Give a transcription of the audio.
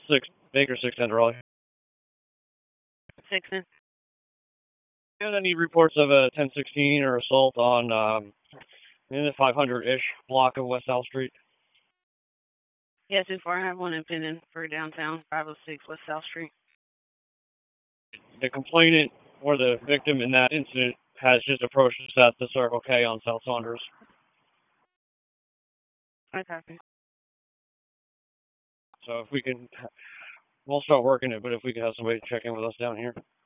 Baker 610 Raleigh. 610. And I need reports of a 1016 or assault on in the 500-ish block of West South Street. Yeah, too far. I have one in pending for downtown, 506 West South Street. The complainant or the victim in that incident has just approached us at the Circle K on South Saunders. Okay. So if we can, we'll start working it, but if we can have somebody check in with us down here.